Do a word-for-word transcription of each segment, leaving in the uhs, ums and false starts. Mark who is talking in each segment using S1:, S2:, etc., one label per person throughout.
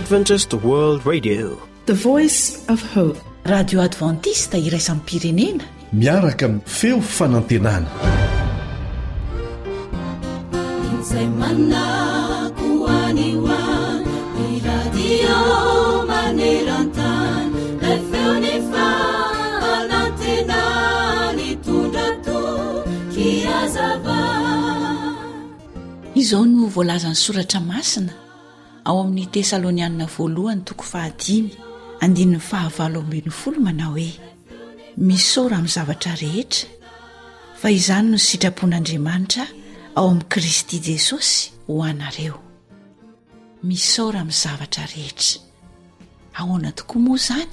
S1: Adventist World Radio,
S2: the voice of hope.
S3: Radio Adventista iraisam pirenena
S4: miaraka amin'ny feo fanantenana.
S3: Izao no voalazan'ny soratra masina ao amin'ny Tesalonianina voalohany toko fahadimy andininy fahavalo ambin'ny folo manao hoe: misaora amin'ny zavatra rehetra, fa izany no sitrapon'Andriamanitra ao amin'ny Kristy Jesosy ho anareo. Misaora amin'ny zavatra rehetra, ahoana tokoa moa zany?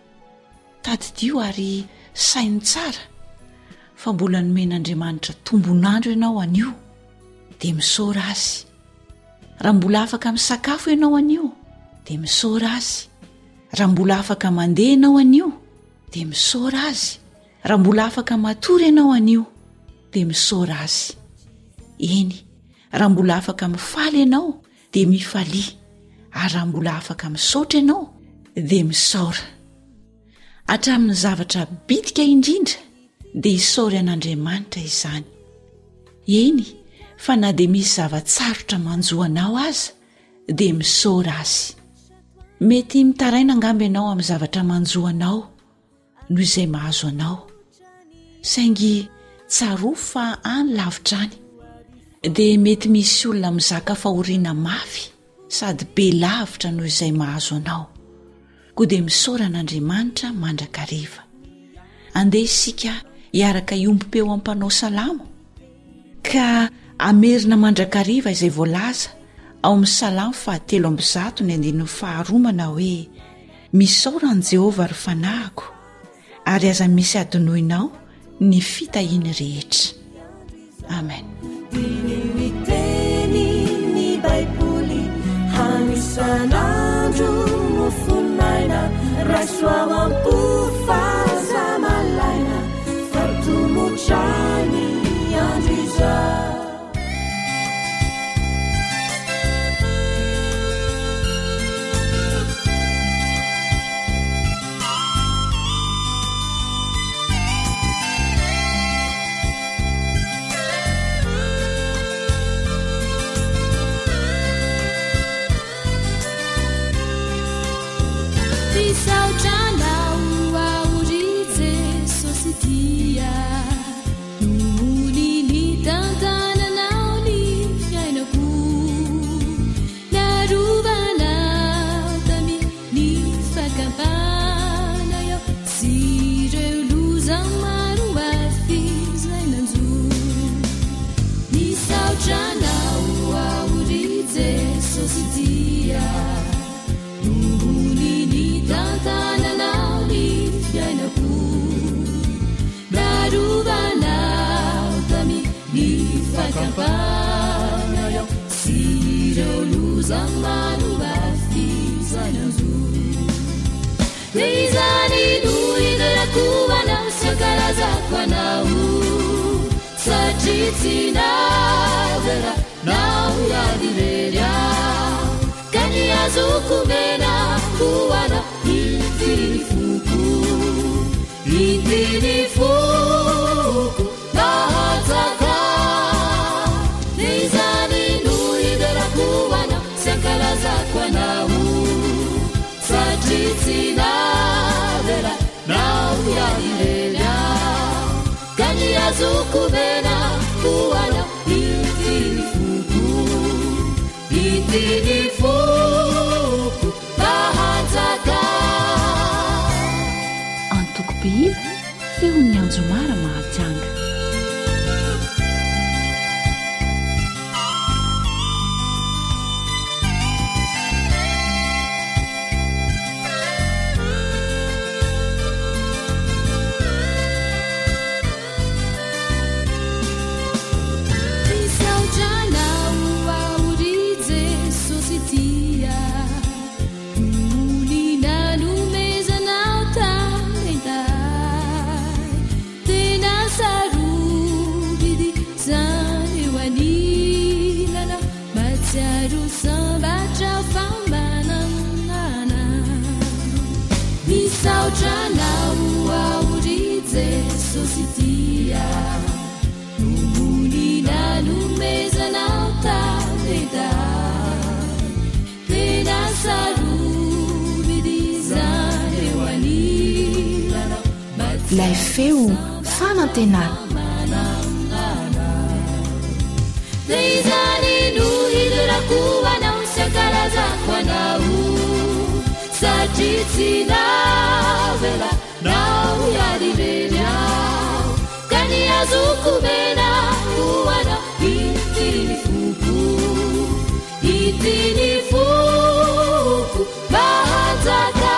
S3: Tadidio ary sainy tsara fa mbola nomen'Andriamanitra tombonandro ianao anio dia misaora azy. Raha mbola afaka misakafo ianao anio dia misaora azy. Raha mbola afaka mandeha ianao anio dia misaora azy. Raha mbola afaka matory ianao anio dia misaora azy. Eny, raha mbola afaka mifaly ianao dia mifalia, ary raha mbola afaka misaotra ianao dia misaora. Hatramin'ny zavatra bitika indrindra dia isaora an'Andriamanitra izany. Eny, fa na dia misy zavatsarotra manjoanao aza dia misaora azy. Mety mitaraina angamba ianao amin'ny zavatra manjoanao noho izay mahazo anao, saingy tsaroa fa any lavitra any. Dia mety misy olona mizaka fahoriana mafy sady be lavitra noho izay mahazo anao, koa dia misaora an'Andriamanitra mandrakariva. Andeha isika hiaraka iombom-peo ampanao salamo, ka amerina mandrakariva izay voalaza ao amin'ny salamo fahatelo amby zato ny andininy faharomana hoe: misaora an' Jehovah ry fanahiko, ary aza misy adinoinao ny fitahiny rehetra. Amen.
S5: Miteny baiboly hanisanandro mofonaina rasoavampo fazamalaina fatomotrany andriza. Satritsinavera nao yadiveria kaniazukumena kuwana intinifuku intinifuku nahazaka nizani nuidera kuwana senkalaza kwanau satritsinavera nao yadiveria kaniazukumena kuwana intinifuku intinifuku nahazaka.
S3: Antokopihira feon'ny anjomara mahatsanga.
S5: Tena saru sitia numunina numezanao taleda tena saruvidizanewalilana
S2: ilay feo fanantenana
S5: zeizany nuhidirakuvanao sakarazakoanau satria tsy navela nao yarivenyao ka ny azoko mena hoanao itiny foko itiny foko mahanjaka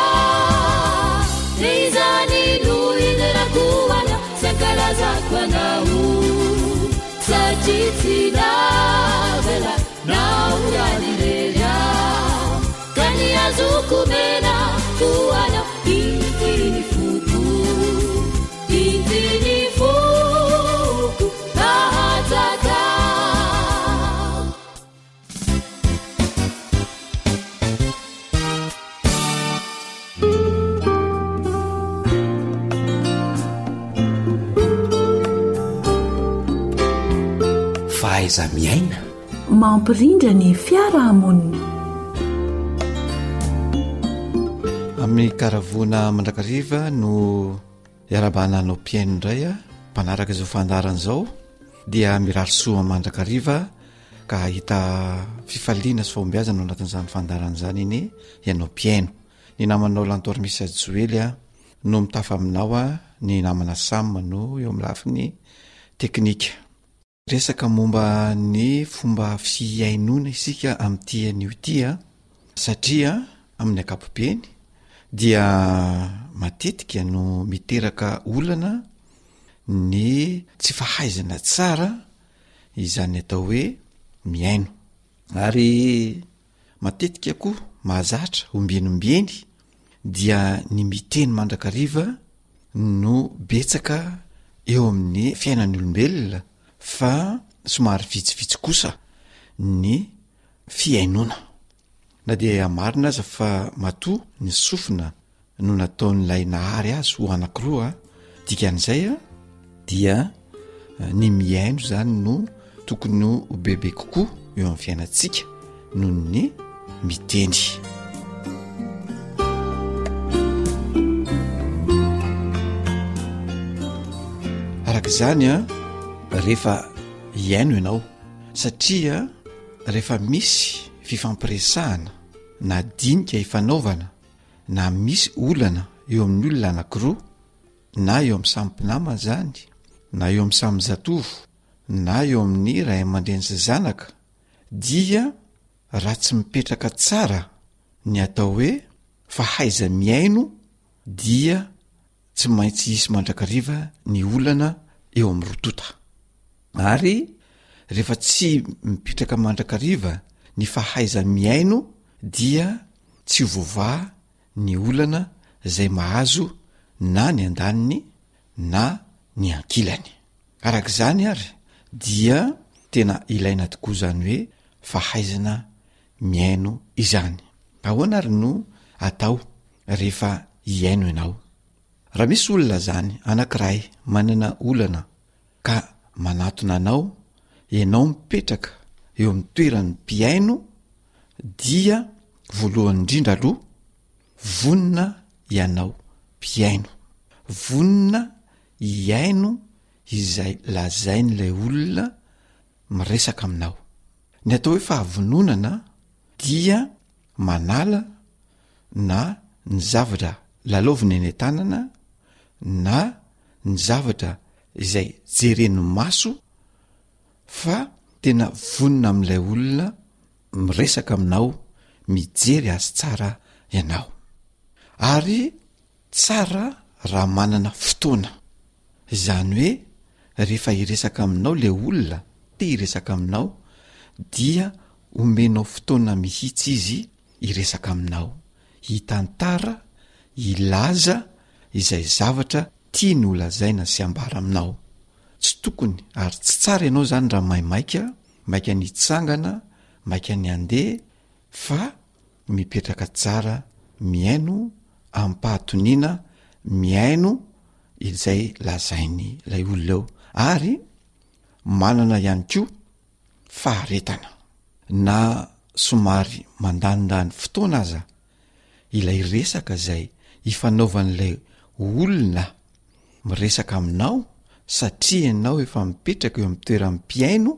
S5: izany nohidinako anao sankarazako anao satria tsy navela nao yarivenyao ka ny azoko mena hoanao itiny foko itiny foko mahanjaka
S4: fahaiza miaina
S2: mampirindra ny fiarahamonina
S1: amin'ny karavona mandrakariva no iarabananao mpiaino indray a mpanaraka izao fandarana izao dia mirary soa mandrakariva ka hita fifaliana sy fahombiazana ao anatin'izany fandarana izany iny ianao mpiaino ny namanao lantoary misy ajoely a no mitafa aminao a ny namana samma no eo amin'ny lafiny teknika resaka momba ny fomba fiainona isika amin'ity anio ity a satria amin'ny ankapobeny dia matetika no miteraka olana ny tsy fahaizana tsara izany atao hoe miaino ary matetika koa mahazatra ombienombieny dia ny miteny mandrakariva no betsaka eo amin'ny fiainan'ny olombelona fa somary vitsivitsy kosa ny fiainona na dia marina aza fa matoa ny sofina no nataon'ilay nahary azy ho anankiroa dikan'izay a dia ny miaino zany no tokony ho bebe kokoa eo amin'ny fiainantsika noho ny miteny araka izany a rehefa iaino ianao satria rehefa misy fifampiresahana na dinika ifanaovana na misy olana eo amin'ny olona anankiroa na eo amin'ny sampinama zany na eo amin'ny samy zatovo na eo amin'ny ray aman-dreny sy zanaka dia raha tsy mipetraka tsara ny atao hoe fahaiza miaino dia tsy maintsy isy mandrakariva ny olana eo amin'ny rotota ary rehefa tsy mipetraka mandrakariva ny fahaiza miaino dia tsy vovaha ny olana zay mahazo na ny andaniny na ny ankilany arak'izany ary dia tena ilaina tokoa zany hoe fahaizana miaino izany ahoana ary no atao rehefa iaino ianao raha misy olona zany anankiray manana olana ka manatona anao ianao mipetraka eo amin'ny toeran'ny mpiaino dia voalohany indrindra aloha vonina ianao mpiaino vonina iaino izay lazain'ilay olona miresaka aminao ny atao hoe fahavononana dia manala na ny zavatra lalaovina eny tanana na ny zavatra izay jeren'ny maso fa tena vonina amin'ilay olona miresaka aminao mijery azy tsara ianao ary tsara raha manana fotoana izany hoe rehefa iresaka aminao le olona te iresaka aminao dia omenao fotoana mihitsy izy iresaka aminao hitantara ilaza izay zavatra tia ny olazaina sy ambara aminao tsy tokony ary tsy tsara ianao zany raha maimaika maika ny itsangana maika ny andeha fa mipetraka tsara miaino ampahatoniana miaino izay lazainy ilay olona eo ary manana ihany koa faharetana na somary mandanindany fotoana aza ilay resaka zay ifanaovan'ilay olona miresaka aminao satria ianao efa mipetraka eo amin'ny toeram-piaino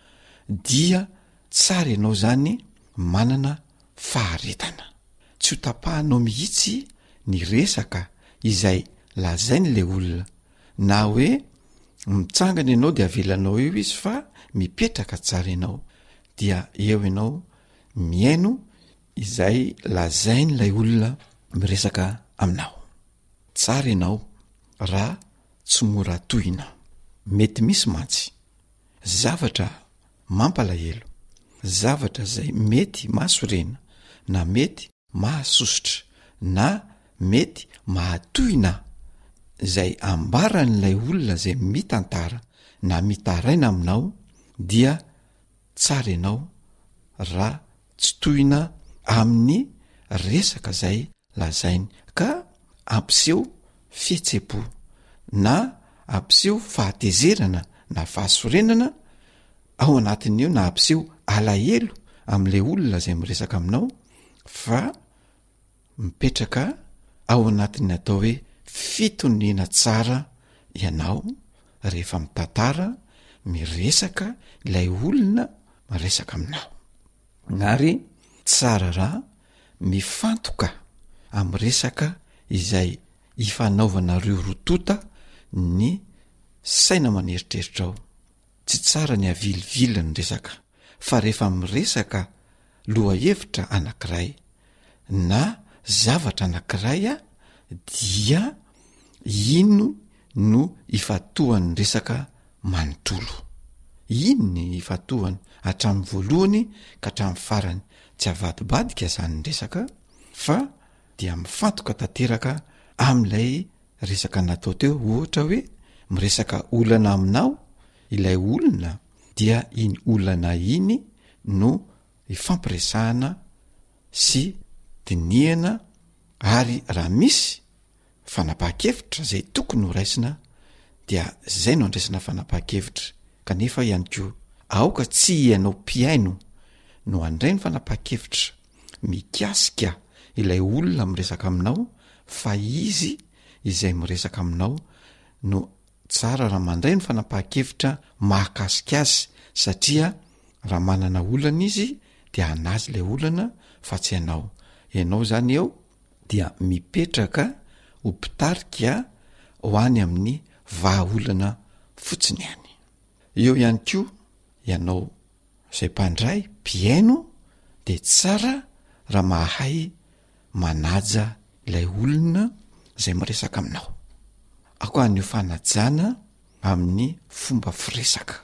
S1: dia tsara ianao zany manana faharetana tsy ho tapahanao mihitsy ny resaka izay lazain'ilay olona na hoe mitsangana ianao dia avelanao eo izy fa mipetraka tsara ianao dia eo ianao miaino izay lazain'ilay olona miresaka aminao tsara ianao raha tsy mora tohina mety misy mantsy zavatra mampalahelo zavatra zay mety mahasorena na mety mahasositra na mety mahatohina zay ambaran'ilay olona zay mitantara na mitaraina aminao dia tsara ianao raha tsy tohina amin'ny resaka zay lazainy ka ampiseho fihetsepo na ampiseho fahatezerana na fahasorenana ao anatin'io na ampiseho alahelo amin'ilay olona zay miresaka aminao fa mipetraka ao anatin'ny atao hoe fitoniana tsara ianao rehefa mitantara miresaka ilay olona miresaka aminao ary tsara raha mifantoka amin'ny resaka izay ifanaovanareo rotota ny saina maneritreritra ao tsy tsara ny avilivily ny resaka fa rehefa miresaka loha hevitra anankiray na zavatra anankiray a dia ino no ifatohan'ny resaka manontolo ino ny ifatohany hatramin'ny voalohany ka hatramin'ny farany tsy avadibadika zany ny resaka fa dia mifantoka tanteraka amin'ilay resaka natao teo ohatra hoe miresaka olana aminao ilay olona dia iny olana iny no ifampiresahana sy dinihana ary raha misy fanapaha-kevitra zay tokony ho raisina dia zay no andraisana fanapaha-kevitra kanefa ihany koa aoka tsy ianao mpiaino no andray ny fanapaha-kevitra mikasika ilay olona miresaka aminao fa izy izay miresaka aminao no tsara raha mandray ny fanapaha-kevitra mahakasika azy satria raha manana olana izy dia anazy ilay olana fa tsy ianao ianao zany eo dia mipetraka ho mpitarika ho any amin'ny vahaolana fotsiny ihany eo ihany koa ianao zay mpandray mpiaino de tsara raha mahay manaja ilay olona zay miresaka aminao ako an'io fanajana amin'ny fomba firesaka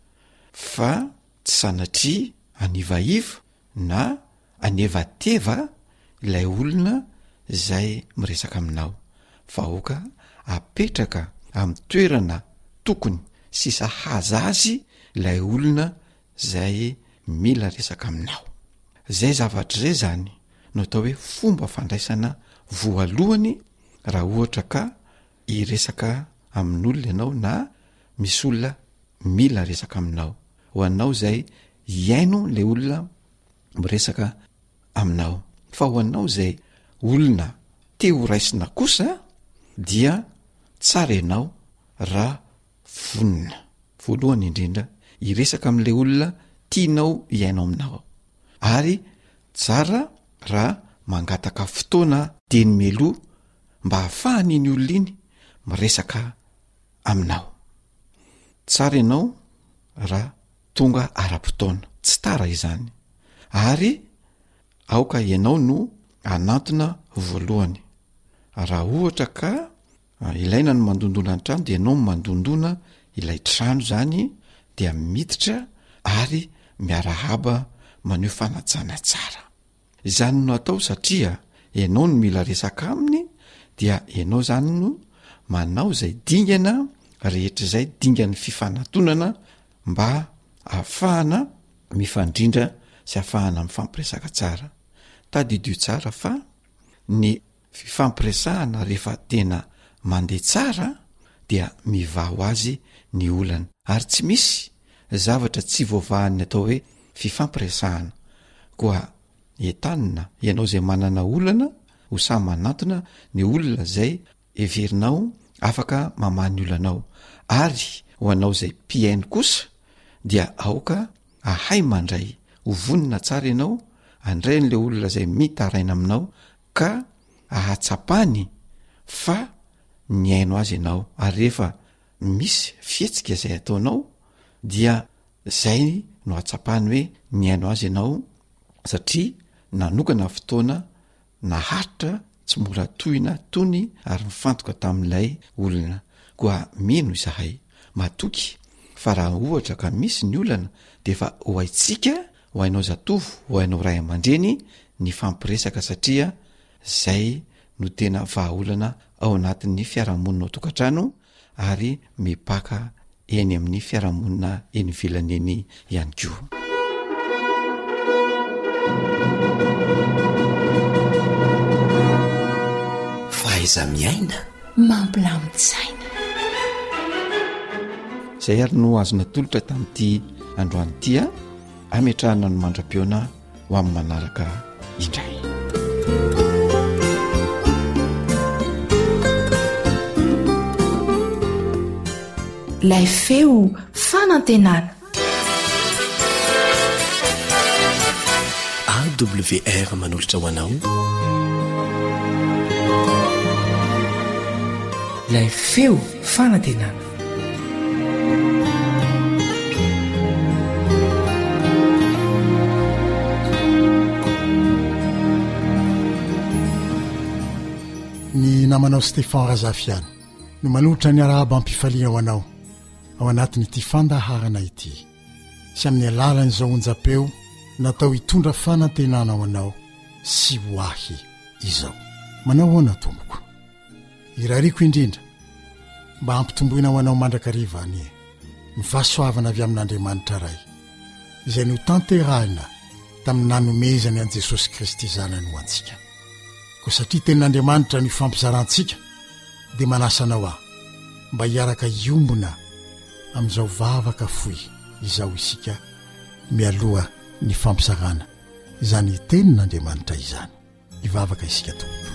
S1: fa tsy sanatria anivaiva na anevateva ilay olona zay miresaka aminao fa oka apetraka amin'ny toerana tokony sy sahaza azy ilay olona zay mila resaka aminao zay zavatra zay zany no atao hoe fomba fandraisana voalohany raha ohatra ka iresaka amin'olona ianao na misy olona mila resaka aminao ho anao zay iaino le olona miresaka aminao fa ho anao zay olona te ho raisina kosa dia tsara ianao raha vonina voalohany indrindra iresaka amin'le olona tianao iaino aminao ary tsara raha mangataka fotoana deny meloa mba hahafahany iny olona iny miresaka aminao tsara ianao raha tonga ara-potoana tsy tara izany ary aoka ianao no anatona voalohany raha ohatra ka ilaina no mandondona ny trano dia ianao mandondona ilay trano zany dia miditra ary miarahaba maneho fanajana tsara izany no atao satria ianao no mila resaka aminy dia ianao zany no manao zay dingana rehetra zay dingan'ny fifanantonana mba ahafahana mifandrindra sy ahafahana mifampiresaka tsara tadidio tsara fa ny fifampiresahana rehefa tena mandeha tsara dia mivaho azy ny olana ary tsy misy zavatra tsy voavahan'ny atao hoe fifampiresahana koa entanina ianao zay manana olana ho samy manantona ny olona zay everinao afaka mamany olanao ary ho anao zay mpiainy kosa dia aoka ahay mandray ho vonina tsara ianao andray n'le olona zay mitaraina aminao ka ahatsapany fa ny aino azy ianao ary rehefa misy fietsika zay ataonao dia zay no atsapany hoe ny aino azy ianao satria nanokana fotoana naharitra tsy mora tohina tony ary mifantoka tamin'ilay olona koa mino izahay matoky fa raha ohatra ka misy ny olana dia fa ho haitsika ho hainao zatovo ho hainao ray aman-dreny ny fampiresaka satria zay no tena vahaolana ao anatin'ny fiarahamonina ao tokantrano ary mipaka eny amin'ny fiarahamonina eny ivelany eny ihany koa.
S4: Faiza miaina
S2: mampilamin-tsaina
S1: zay ary no azona tolotra tamin'ity androany tia ametrahana no mandra-piona ho amin'ny manaraka indray.
S2: ilay feo fanantenana
S4: A W R manolotra ho anao
S6: ilay feo fanantenana.
S7: Ny namanao Stéphane Razafiana no manolotra ny arahaba ampifaliana ho anao ao anatin'ity fandaharana ity sy amin'ny alalan'izao onjam-peo natao hitondra fanantenana ho anao sy ho ahy izao. Manao hoana tompoko, irariko indrindra mba hampitomboina ho anao mandrakariva any ny fahasoavana avy amin'Andriamanitra ray izay no tanterahina tamin'ny nanomezany an' Jesosy Kristy zanany ho antsika. Ko satria tenin'Andriamanitra ny fampizarantsika dia manasanao aho mba hiaraka iombona amin'izao vavaka foy izao isika mialoha ny fampizarana izany tenin'Andriamanitra izany hivavaka isika tompo.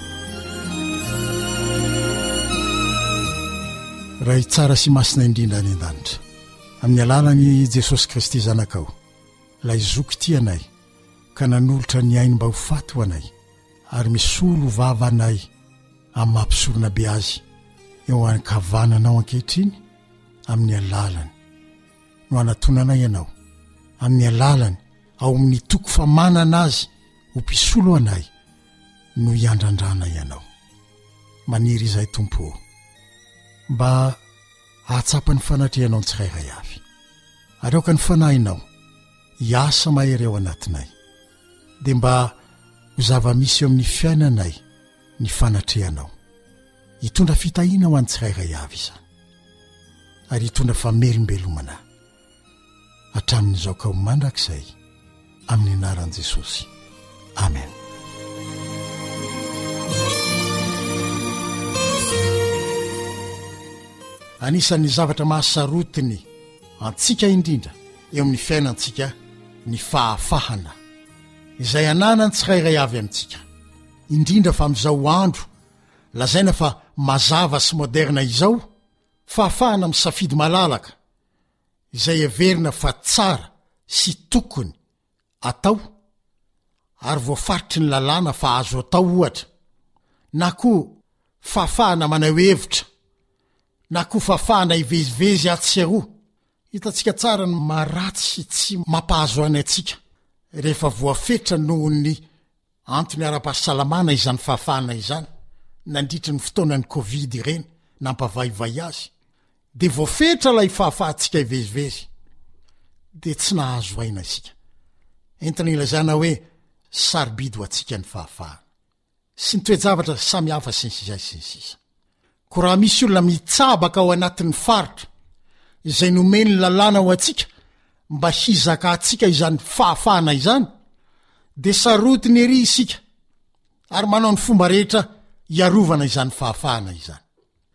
S7: Raha tsara sy masina indrindra any an-danitra amin'ny alalany Jesosy Kristy zanakao lay zoky ty anay ka nanolotra ny ainy mba ho faty ho anay ary misolo vava anay amin'ny mampisorona be azy eo ankavananao ankehitriny amin'ny alalany no anatonanay ianao amin'ny alalany ao amin'ny toko fa manana azy ho mpisolo anay no hiandrandrana ianao. Maniry izay tompo mba ahatsapa ny fanatrehanao ny tsirairay avy ary aoka ny fanahinao hiasa mahery ao anatinay dia mba ho zava-misy eo amin'ny fiainanay ny fanatrehanao hitondra fitahiana ho an'ny tsirairay avy izany ary hitondra famelombelomana hatramin'izao ka ho mandrakizay amin'ny anaran'i Jesosy. Amen. Anisan'ny zavatra mahasarotiny antsika indrindra eo amin'ny fiainantsika ny fahafahana izay ananany tsirairay avy amintsika indrindra fa amin'izao andro lazaina fa mazava sy moderna izao fahafahana amin'ny safidy malalaka izay everina fa tsara sy tokony atao ary voafaritry ny lalàna fa azo atao ohatra na koa fahafahana manao hevitra na koa fahafahana hivezivezy atsy-aroa. Hitantsika tsara ny maratsy sy tsy mampahazo any antsika rehefa voafetra noho ny antony ara-pahasalamana izany fahafahana izany nandritra ny fotoanany Covid ireny nampavaivay azy dia voafetra ilay fahafahantsika hivezivezy dia tsy nahazo aina isika entana ilazana hoe sarobidy ho antsika ny fahafahana sy ny toe-javatra samy hafa sy ny sisa sy ny sisa. Ko raha misy olona mitsabaka ao anatin'ny faritra izay nomeny lalàna ho antsika mba hizaka atsika izany fahafahana izany dia sarotiny ery isika ary manao ny fomba rehetra hiarovana izany fahafahana izany.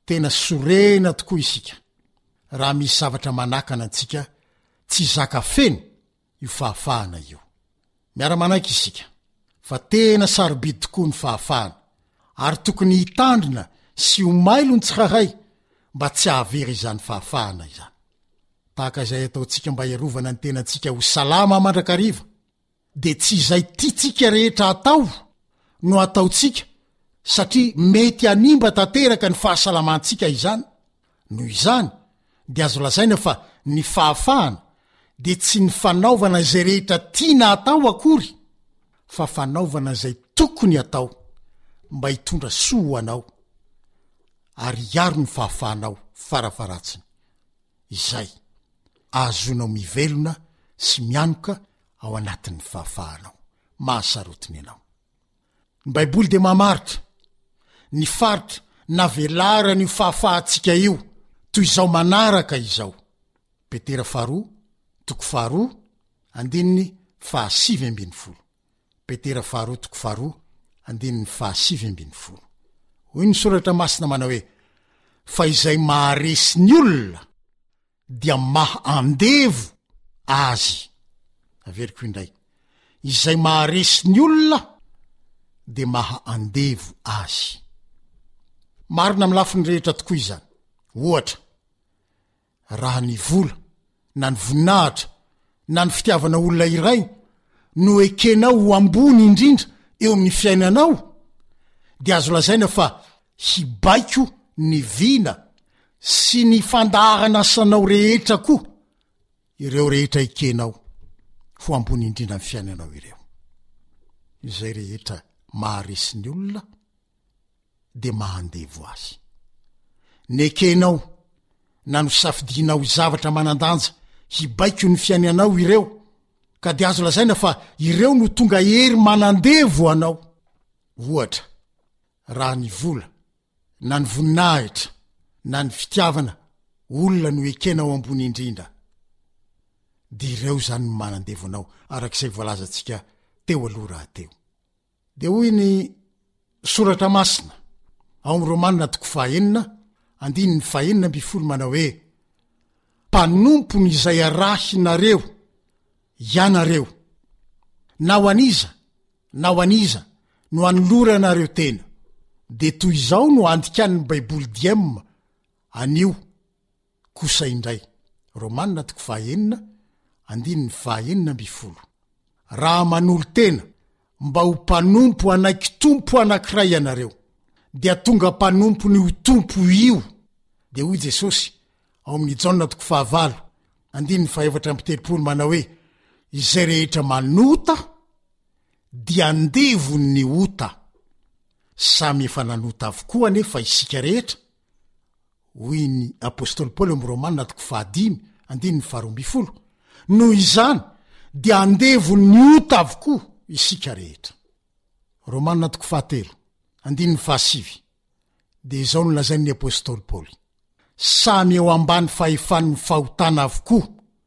S7: tena sorena tokoa isika raha misy zavatra manakana antsika tsy zaka feno io fahafahana io. Miara-manaiky isika fa tena sarobidy tokoa ny fahafahana ary tokony hitandrina sy homailo ny tsiraray mba tsy hahavery izany fahafahana izany. Tahaka izay ataontsika mba hiarovana ny tenantsika ho salama mandrakariva de tsy izay tiatsika rehetra atao no ataontsika satria mety animba tanteraka ny fahasalamantsika izany. Noho izany dia azo lazaina fa ny fahafahana de tsy ny fanaovana izay rehetra tiana atao akory fa fanaovana izay tokony atao mba hitondra soa ho anao ary hiaro ny fahafahanao farafaratsiny. Izay azonao mivelona sy mianoka ao anatin'ny fahafahanao mahasarotiny ianao. Ny Baiboly de mamaritra ny faritra navelara ny fahafahantsika io toy izao manaraka izao. Petera faharoa toko faharoa andininy fahasivy ambin'ny folo. Petera faharoa toko faharoa andininy fahasivy ambin'ny folo. Hoy ny soratra masina manao hoe fa izay maharesy ny olona dia maha andevo azy. Averiko indray. Izay maharesy ny olona de maha andevo azy. Marina amin'ny lafiny rehetra tokoa izany. Ohatra, raha ny vola na ny voninahitra na ny fitiavana olona iray no ekenao ho ambony indrindra eo amin'ny fiainanao dia azo lazaina fa hibaiko ny vina sy ny fandaharana asanao rehetra koa ireo rehetra ekenao ho ambony indrindra amin'ny fiainanao ireo. Izay rehetra maharesy ny olona de mahandevo azy. Nekenao na no safidinao zavatra manandanja hibaiko ny fiainanao ireo ka de azo lazaina fa ireo no tonga hery manandevo anao. Ohatra, raha ny vola na ny voninahitra na ny fitiavana olona no ekenao ambony indrindra de ireo zany no manandevo anao arak'izay voalazantsika teo aloha raha teo. De hoy ny soratra masina ao amin'ny Romanina toko fahaenina andininy fahaenina amby folo manao hoe mpanompony izay arahinareo ianareo na ho aniza na ho aniza no anoloranareo tena de toy izao no andikan'ny Baiboly diemma anio kosa indray. Romanina toko fahaenina andininy fahaenina amby folo. Raha manolo tena mba ho mpanompo anaiky tompo anankiray ianareo dia tonga mpanompo ny ho tompo io. De hoy Jesosy ao amin'ny Jaona toko fahavalo andininy fahaefatra amby telopolo manao hoe izay rehetra manota dia andevo ny ota. Samy efa nanota avokoa anefa isika rehetra. Hoy ny apôstôly Paoly amin'ny Romanina toko fahadimy andininy faharoa amby folo. Noho izany dia andevo ny ota avokoa isika rehetra. Romanina toko fahatelo andininy fahasivy. De izao no lazain'ny apôstôly Paoly. Samy eo ambany fahefan'ny fahotana avokoa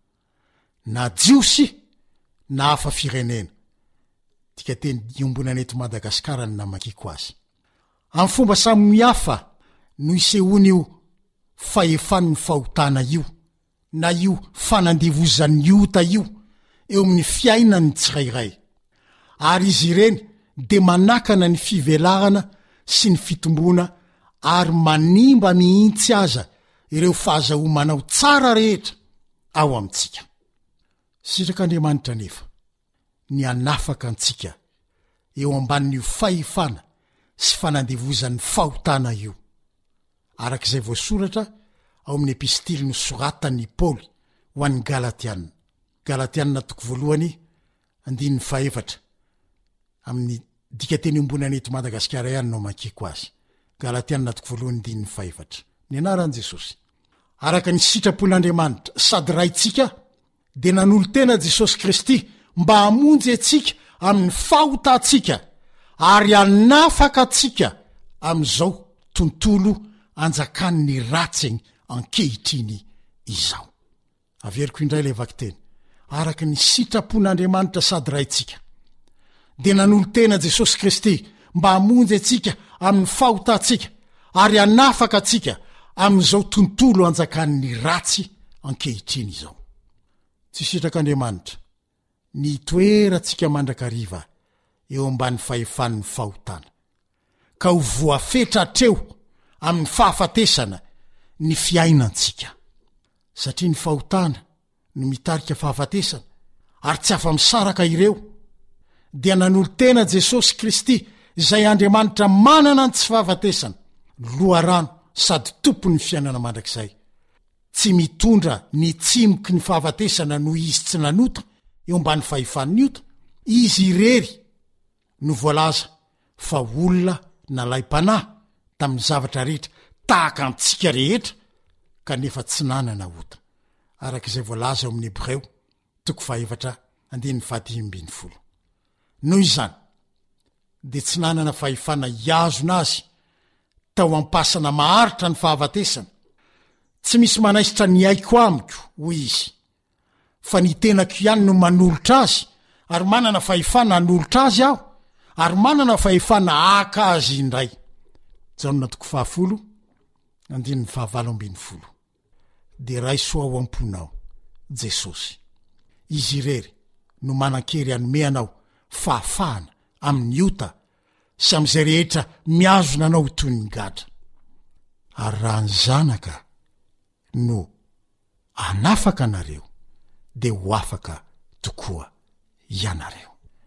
S7: na jiosy na hafa firenena. Tika teny iombonana eto Madagasikara ny namakiko azy. Amin'ny fomba samy mihafa no isehony io fahefan'ny fahotana io na io fanandevozan'ny ota io eo amin'ny fiainany tsirairay. Ary izy ireny de manakana ny fivelarana sy ny fitombona ary manimba mihitsy aza ireo fahazahomanao tsara rehetra ao amintsika. Sitrak'Andriamanitra nefa ny anafaka antsika eo ambanin'io fahefana sy fanandevozan'ny fahotana io. Arak'izay voasoratra ao amin'ny epistily nosoratan'ny Paoly ho an'ny Galatiana. Galatiana toko voalohany andininy fahaefatra amin'ny dikateny ombonana eto Madagasikara ihany no makiko azy. Galatiana toko voalohany andininy fahaefatra. Ny anaran'i Jesosy. Araka ny sitrapon'Andriamanitra sady raitsika de nanolo tena Jesosy Kristy mba hamonjy atsika amin'ny fahotantsika ary anafaka atsika amin'izao tontolo anjakan'ny ratsiny ankehitriny izao. Averiko indray le vaky-teny. Araka ny sitrapon'Andriamanitra sady raitsika de nanolo tena Jesosy Kristy mba hamonjy atsika amin'ny fahotantsika ary anafaka atsika amin'izao tontolo anjakan'ny ratsy ankehitriny izao. Tsy sitrak'Andriamanitra ny toerantsika mandrakariva eo ambany fahefan'ny fahotana ka ho voafetratreo amin'ny fahafatesana ny fiainantsika, satria ny fahotana no mitarika fahafatesana ary tsy afa-misaraka ireo dia nanolo tena Jesosy Kristy izay Andriamanitra manana ny tsy fahafatesana loharano sady tompony fiainana mandrakizay, tsy mitondra ny tsimoky ny fahafatesana no izy tsy nanota eo ambany fahefan'ny ota. Izy irery no voalaza fa olona nalay-panahy tamin'ny zavatra rehetra tahaka antsika rehetra kanefa tsy nanana ota, arak'izay voalaza eo amin'ny Hebreo toko fahaefatra andiny fahatimy ambin'ny folo. Noho izany dia tsy nanana fahefana iazona azy tao ampasana maharitra ny fahafatesana. Tsy misy manaisitra ny aiko amiko hoy izy, fa ny tenako ihany no manolotra azy ary manana fahefana hanolotra azy aho ary manana fahefana aka azy indray. Janona toko fahafolo andin'ny fahavalo ambin'ny folo. Dia ray soa ao amponao Jesosy, izy irery no manan-kery hanome anao fahafahana amin'ny ota sy amin'izay rehetra miazona anao toy ny gadra. Ary raha ny zanaka no anafaka anareo dia ho afaka tokoa ianareo.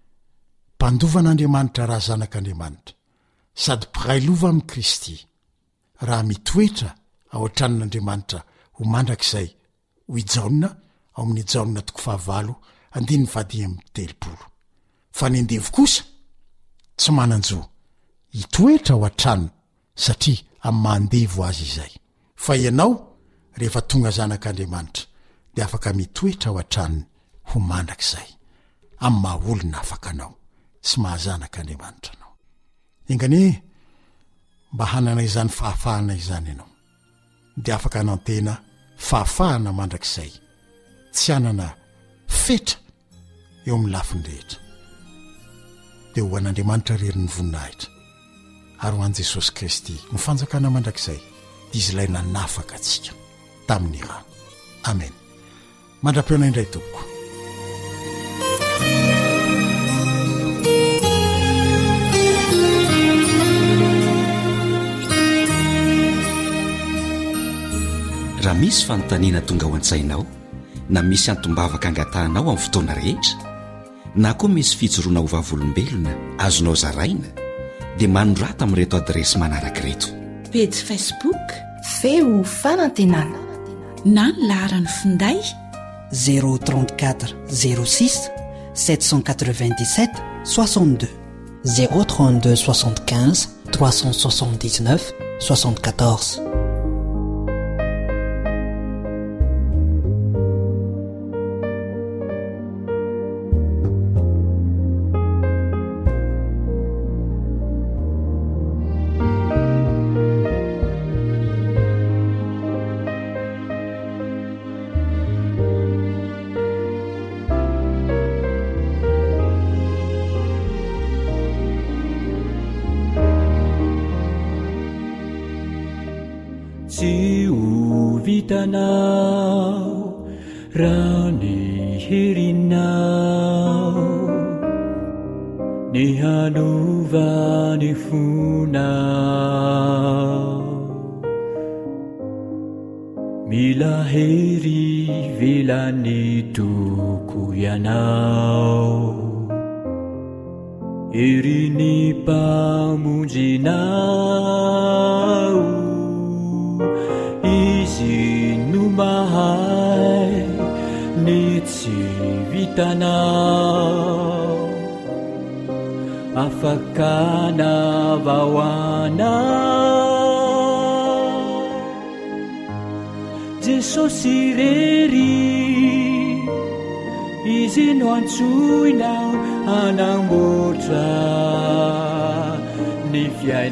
S7: Mpandovan'Andriamanitra raha zanak'Andriamanitra sady mpiray lova amin'i Kristy raha mitoetra ao an-tranon'Andriamanitra ho mandrakizay ho ijaonina ao amin'ny ijaonina toko fahavalo andin'ny fadimy amby telopolo. Fa ny andevo kosa tsy manan-jo hitoetra ao an-tranony satria amin'ny mandevo azy izay. Fa ianao rehefa tonga zanak'Andriamanitra dia afaka mitoetra ao an-tranony ho mandrakizay amin'ny mahaolona afaka anao sy mahazanak'Andriamanitra anao. Engane mba hanana izany fahafahana izany ianao dia afaka nantena fahafahana mandrakizay, tsy hanana fetra eo amin'ny lafiny rehetra. Dia ho an'Andriamanitra rery ny voninahitra ary ho an' Jesosy Kristy ny fanjakana mandrakizay dia izy ilay nanafaka atsika tamin'ny rano. Amen. Mandra-peona indray tompoko.
S8: Raha misy fanontaniana tonga ao an-tsainao na misy antombavaka angatahanao amin'ny fotoana rehetra na koa misy fijoroana ho vavolombelona azonao zaraina dia manorata amin'ireto adresy manaraka ireto:
S3: pejy Facebook
S2: feo fanantenana
S3: na ny laharan'ny finday
S6: zéro trente-quatre zéro six sept cent quatre-vingt-dix-sept soixante-deux zéro trente-deux soixante-quinze trois cent soixante-dix-neuf soixante-quatorze.
S9: Vitanao rani hirinao ni hanuva ni funao mila heri vilani tuku yanao irini pamunjinao izy no mahay ny tsy vitanao afaka navahoanao Jesosy rery izy no antsoinao hanamboatra ny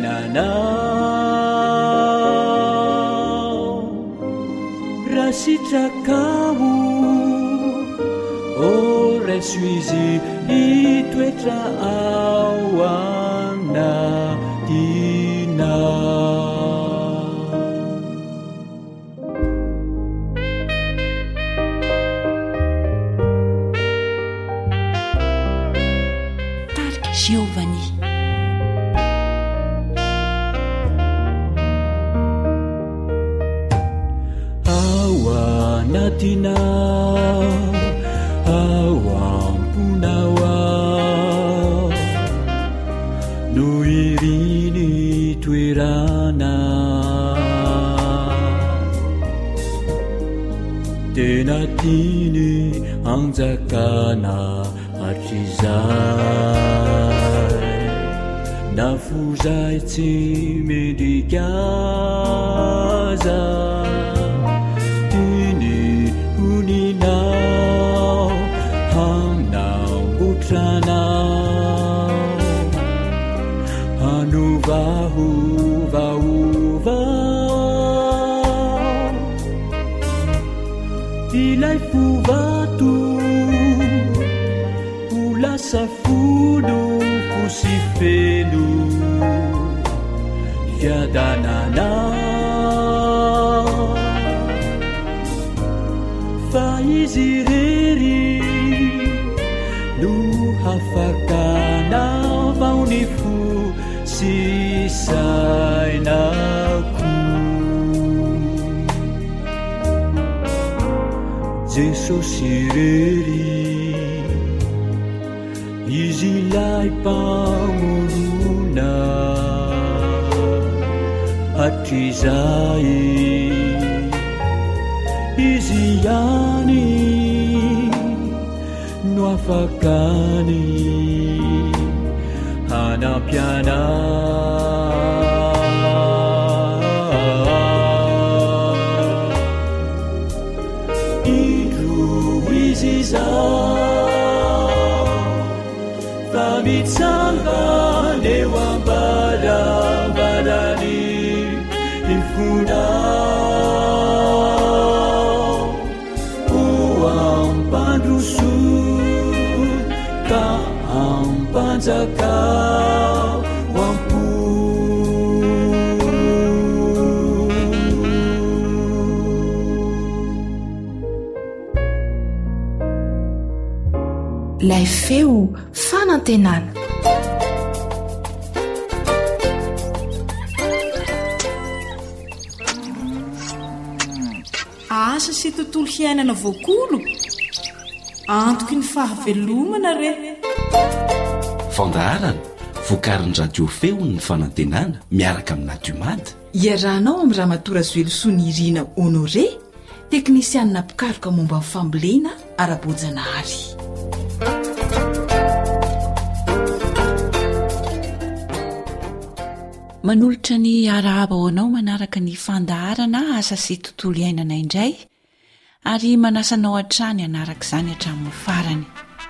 S9: fiainanao. Rasitrakao o reso izy hitoetra ao anatinao.
S3: Giovanni.
S9: Natina awampunawa no irini toerana tena tiany anjakana hatrizay nafozay tsy mendrikaza Hanovahovaova ilay fovato ho lasa folo fosy felo fiadanana fa izy rery no hafakana vaony fo sisainako Jesosy rery izy ilay mpamorona hatrizay izy ihany no afakany hanampiana indro izy zao fa mitsangana eo ambaravarany ifonao ho ampandroso ka ampanjaka
S2: Ilay feo fanantenana.
S10: Asa sy tontolo hiainana voakolo antoky ny fahavelomana re
S8: fandaharana vokarin'ny radio feo ny fanantenana miaraka amina Diomady.
S10: Iarahanao amin'ny Ramatora Zoelosoa Nirina Honoré, teknisianina pikaroka momba ny fambolena ara-boajanahary.
S3: Manolotra ny arahaba ho anao manaraka ny fandaharana asa sy tontolo iainana indray ary manasanao hatrany anaraka izany hatramin'ny farany.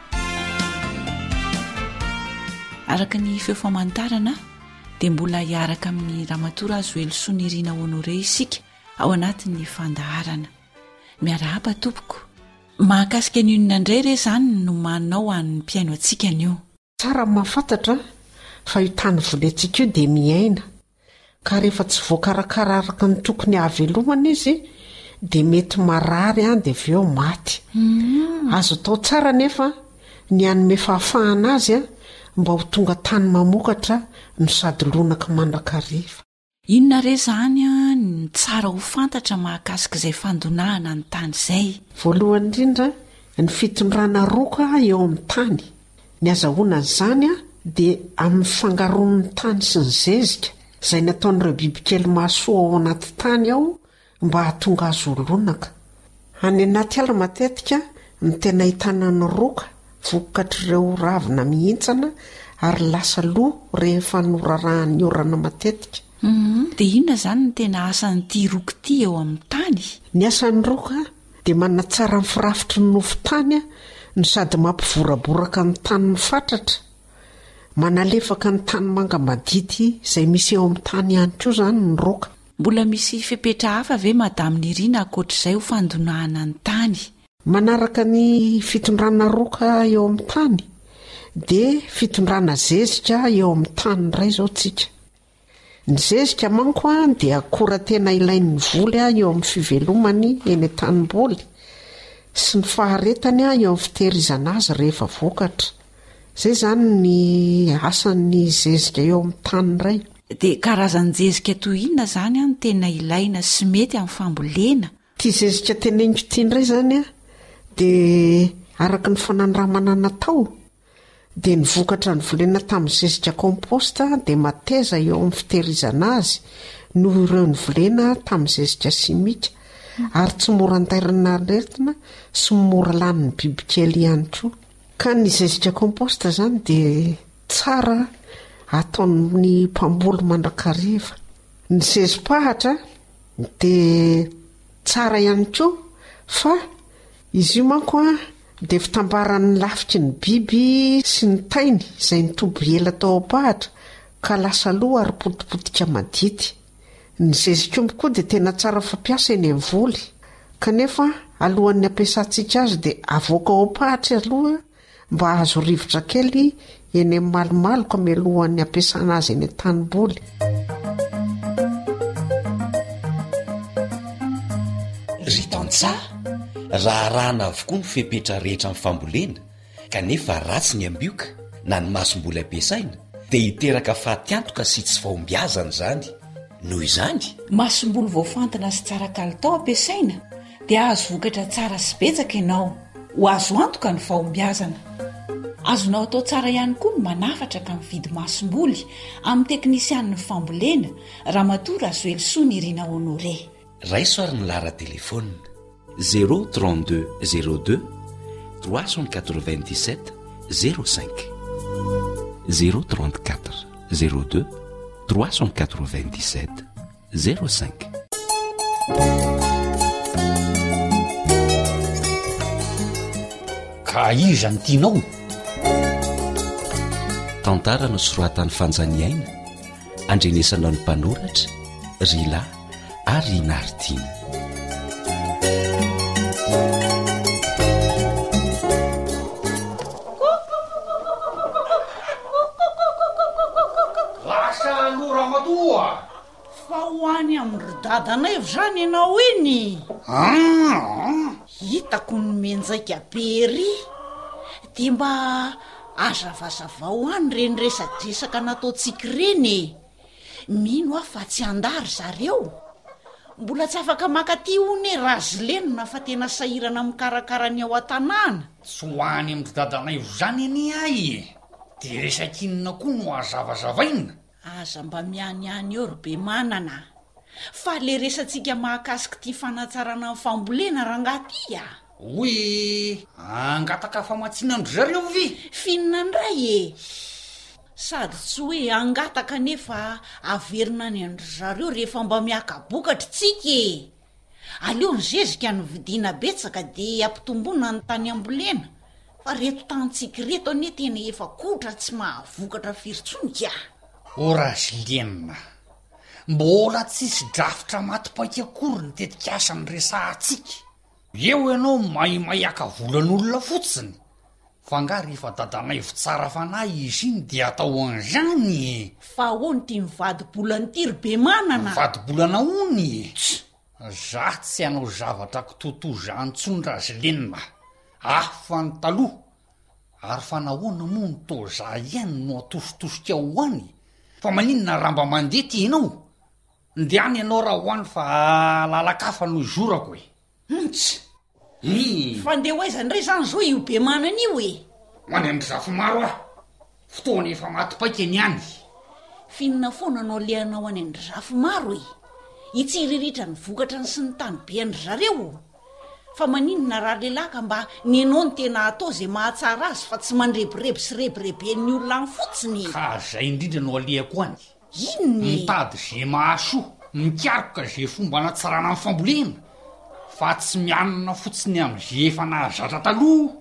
S3: Araka ny feofamantarana dia mbola hiaraka amin'ny Ramatora Zoelosoa Nirina Honoré isika ao anatin'ny fandaharana. Miarahaba tompoko. Mahakasika ny inona indray re izany no manao an'ny mpiaino antsika anio.
S11: Tsara mahafantatra fa io tany volentsika io dia miaina, ka rehefa tsy voakarakara araka ny tokony havelomana izy dia mety marary any dia avy eo maty. Mm. Azo tao tsara nefa ny anome fahafahana azy mba ho tonga tany mamokatra no sady lonaka mandrakariva.
S3: Inona re izany ny tsara ho fantatra mahakasika izay fandonahana ny tany izay?
S11: Voalohany indrindra ny fitondrana roka eo amin'ny tany. Ny azahoana izany dia amin'ny fangaron'ny tany sy ny zezika izay nataon'ireo bibikely mahasoa ao anaty tany ao mba hahatonga azo lonaka. Any anaty ala matetika ny tena ahitana ny roka vokatr'ireo ravina mihintsana ary lasa loha rehefa norarahan'ny orana matetika.
S3: Mm, dia inona izany ny tena asan'ity roka ity eo amin'ny tany?
S11: Ny asan'ny roka dia manatsara ny firafitry ny nofo tany no sady mampivoraboraka ny tany mifatratra, manalefaka ny tany manga madity izay misy eo amin'ny tany ihany koa izany ny roka.
S3: Mbola misy fepetra hafa ve Madame Nirina ankoatr'izay ho fandonahana ny tany?
S11: Manaraka ny fitondrana roka eo amin'ny tany dia fitondrana zezika eo amin'ny tany iray izao tsika. Ny zezika manko dia akora tena ilain'ny voly eo amin'ny fivelomany eny an-tanimboly sy ny faharetany eo amin'ny fitehirizana azy rehefa vokatra. zay zany ny asan'ny zezika eo amin'ny tany ray.
S3: dia karazan'nyjezika toy inona zany a ny tena ilaina sy mety amin'ny fambolena?
S11: tia zezika teneniko tiandray zany a dia araka ny fanandramana natao dia nyvokatra ny volena tamin'ny zezika komposta dia mateza eo amin'ny fitehirizana azy noho ireo ny volena tamin'ny zezika simika, ary tsy mora antairana aretina sy mora laniny bibikely ihany koa. Ka ny zezika komposta zany dia tsara ataon'ny mpamboly mandrakariva. Ny zezim-pahatra dia tsara ihany koa fa izy io manko a dia fitambaran'ny lafiky ny biby sy ny tainy izay nitoby ela tao am-pahatra ka lasa loha ary potipotika madity. Ny zezikombo koa dia tena tsara fampiasa eny amin'ny voly, kanefa alohan'ny ampiasantsika azy dia avoaka ao am-pahatra aloha mba azo rivotra kely eny amin'ny malomaloka mialohan'ny ampiasana azy eny an-tanimboly.
S8: ry tantsaha raha rahana avokoa ny fepetra rehetra amin'ny fambolena kanefa ratsy ny ambioka na ny masomboly ampiasaina dia hiteraka fahatiantoka sy tsy fahombiazana zany. Noho izany
S3: masomboly voafantina sy tsara kalitao ampiasaina dia azo vokatra tsara sy betsaka ianao ho azo antoka ny fahombiazana. Azonao atao tsara ihany koa ny manafatra ka mividy masomboly amin'ny teknisian'ny fambolena Ramatoa Razoelsoa Nirina Honore.
S8: raisoary ny lara telefônina zéro trente-deux zéro deux trois cent quatre-vingt-dix-sept zéro cinq zéro trente-quatre zéro deux trois cent quatre-vingt-dix-sept zéro cinq.
S12: Ka iza ny tianao?
S8: Tantara no soratan'ny fanjaniaina andrenesanao ny mpanoratra Rila ary Nartina.
S12: Lasa nora matoa
S3: fa hoany amin'ny dadanay zany ianao iny. Hitako ny menjaika bery dia mba azavazava hoany reny resadresaka nataontsika reny. Mino aho fa tsy andary zareo, mbola tsy afaka makaty hony razolenina fa tena sahirana mikarakara ny ao an-tanàna.
S12: Tsy hoany amin'ny dadanay zany any ay dia resakinina koa no azavazavaina.
S3: Aza mba mianiany eo ry be manana, fa le resantsika mahakasika ty fanatsarana amin'ny fambolena rangaty a.
S12: Hoy angataka famatsinandro zareo vi
S3: finina ndray e, sady tsy hoe angataka nefa averina ny andro zareo rehefa mba miakabokatra tsika e. Aleo ny zezika ny vidiana betsaka dia ampitombona ny tany ambolena, fa reto tantsika reto ane tena efa kotra tsy mahavokatra firitsonika.
S12: Ora Zilenina, mbola tsisy drafitra matipaika akory ny tetikasa ny resahatsika. Eo ianao maimay aka volan'olona fotsiny, fa nga rehefa dadanay vo tsara fanahy izy iny dia atao an'izany.
S3: Fa hono ty mivadi-bolana ty ry be manana.
S12: Mivadi-bolana hony? Za tsy hanao zavatra kitotoza antsondra Zilenina afa ny taloha, ary fa nahoana moa ny toza ihany no atositosika ho any. Fa maninona ramba mandeha ty ianao? Ndiany ianao raha ho any fa lalakafa no izorako e.
S3: Ts fa ndeha hoaizany ray zany zao io be manana io e.
S12: Hoany amin'ny zafy maro ah, fotoana efa matipaika ny any.
S3: Finina foana anao lehanao any andry zafy maro e, itsiririritra ny vokatra ny sy ny tany be andry zareo. Fa maninona raha lelaka mba ny anao ny tena atao zay mahatsara azy fa tsy mandrebirebi sy rebirebe ny olona any fotsiny.
S12: Ka zay indrindra no alehako any.
S3: Inony?
S12: Mitady zay mahasoa, mikaroka zay fomba natsarana amin'ny fambolena, fa tsy mianana fotsiny amin'izay efa nahazatra taloha.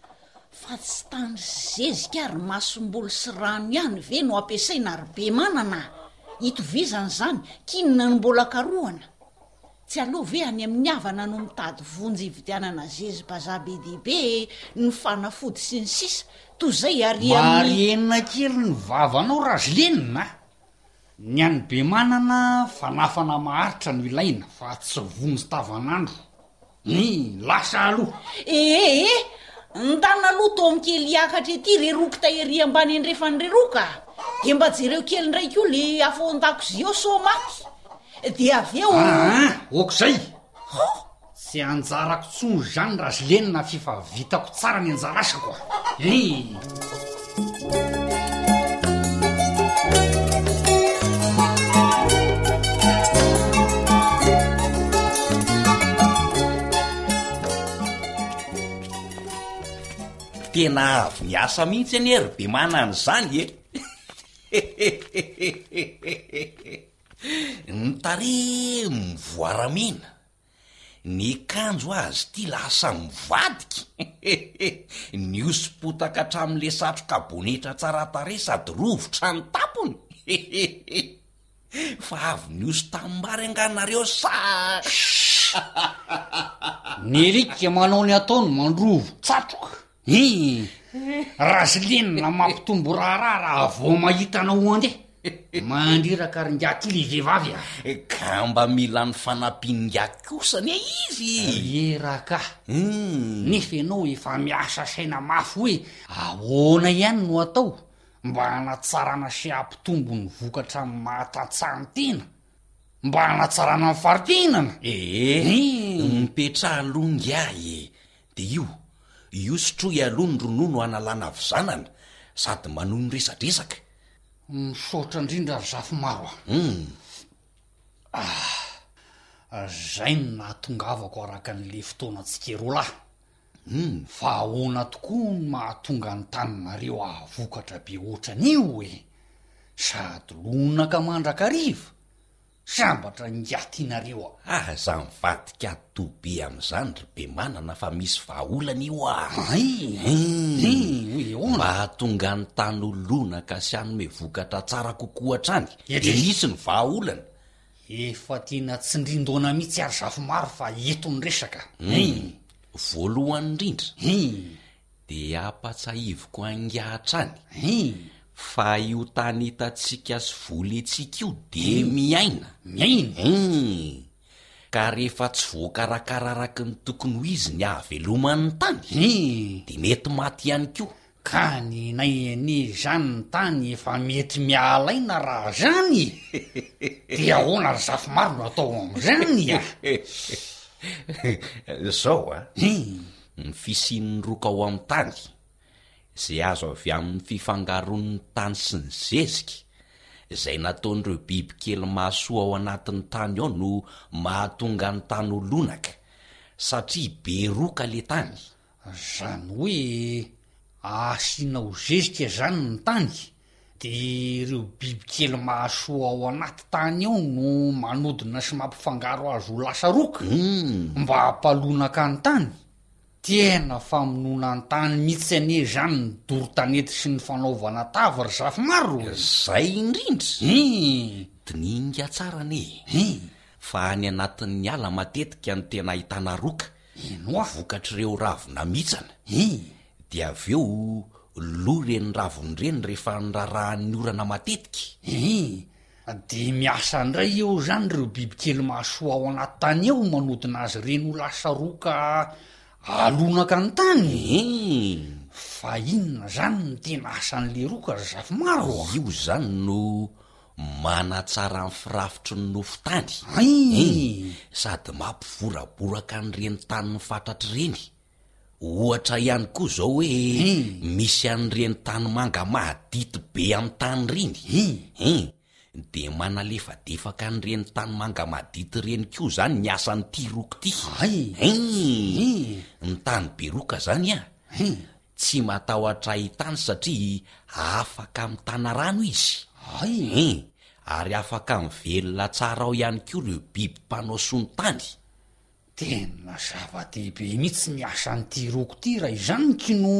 S3: Fa tsy tany zezika ary masomboly sy rano ihany ve no ampiasaina ary be manana. Itovizany zany kinina ny mbola karohana. Tsy aloha ve any amin'ny havana no mitady vonjy hividianana zezy-bazaha be dehibe ny fanafody sy ny sisa toy zay ary
S12: marienina kely ny vavanao Razolenina. Ny any be manana fanafana maharitra no ilaina fa tsy vonjy tavanandro. Ny lasa aloha.
S3: Ee, ntanna aloha to amikely iakatra ety reroky tahery ambany andrefa nyreroka de mba jereo kely ndray ko le afo an-dakozia ao so maty de avy eo
S12: okzay tsy anjarako tsony zany raha zy lenina fifa vitako tsara ny anjara asako e
S8: tena avy niasa mihitsy any ery be manany zany e ny tare mivoaramena ny kanjo azy ty lasa mivadiky ny osipotaka hatramin'le satroka bonetra tsara tare sady rovotra ny tapony fa avy ny oso tambary anganareo sa
S12: ny rika manao ny ataony mandrovo tsatroka i raha zy lenina mampitombo raharaha raha vao mahitanao andeha mandriraka ringaky le vehivavy a
S8: ka mba mila ny fanampingaky kosany e izy
S12: eraka nefa ianao efa miasa saina mafy hoe ahoana ihany no atao mba hanatsarana sy ampitombo ny vokatra mahatantsahantena mba hanatsarana ny faritenana
S8: ee mipetraha longahy de io io sotroy aloha ny ronono analana avizanana sady manoho ny resadresaka
S12: misaotra indrindra ry zafy maro ah zay no nahatongavako araka n'le fotoana tsikero-lahy fa ahoana tokoa ny mahatonga ny taninareo avokatra be ohatran'io e sady lonaka mandrakariva sambatra ngatianareo
S8: aza mivadika tobe am'izany ry be manana fa misy vahaolana io a mahatonga ny tany olonaka sy anome vokatra tsara kokoa hatrany de misy ny vahaolana
S12: efa tena tsindrindoana mihitsy ary zafy maro fa eto ny resaka
S8: voalohany indrindra de apatsahivoko angahatrany fa io tany hitatsika sy voly etsika io de miaina
S12: miaina
S8: ka rehefa tsy voakarakararaky ny tokony ho izy ny ahaveloman'ny tany de mety maty ihany ko
S12: ka ny nainy zany ny tany efa mety mialaina raha zany de ahoana ry zafy maro no atao am'izany
S8: zao a ny fisin'ny roka ao amin'ny tany zay azo avy amin'ny fifangaron'ny tany sy ny zeziky zay nataon'ireo biby kely mahasoa ao anatin'ny tany ao no mahatonga ny tany olonaka satria be roka le tany
S12: zany hoe asiana ho zezika zany ny tany de ireo biby kely mahasoa ao anaty tany ao no manodina sy mampifangaro azy ho lasa roka mba hampalonaka ny tany tena famonona ny tany mihitsy ane zany ny doro-tanety sy ny fanaovana tava ry zafy maro
S8: zay indrindra dininga tsara ne fa any anatin'ny ala matetika ny tena ahitana roka
S12: inoa
S8: vokatr'ireo ravina mitsana de avy eo lo reny ravony reny rehefa nyrarahan'ny orana matetika
S12: de miasa ndray eo zany reo bibikely mahasoa ao anaty tany eo manodina azy reny ho lasa roka alonaka ny tany fa inona zany ny tena asan'le roka ry zafy maro
S8: io zany no manatsara ny firafitry ny nofo tany sady mampivoraboraka n'ireny tany ny fatatry reny ohatra ihany koa zao hoe misy an'ireny tany manga mahadity be amin'ny tany reny de manalefadefaka n'ireny tany manga madity reny koa zany ny asan'ity roka ty ny tany be roka zany a tsy matahotra hitany satria afaka mitana rano izy ary afaka mivelona tsara ao ihany koa reo biby mpanao sony tany
S12: tena zava-dehibe mihitsy miasan'ity roko ty raha izany kino